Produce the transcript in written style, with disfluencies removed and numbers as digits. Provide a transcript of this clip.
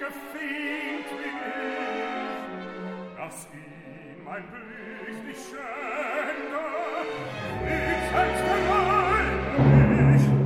gefehlt bin ich, dass ihm mein Blick nicht schände, ich selbst gemeine mich,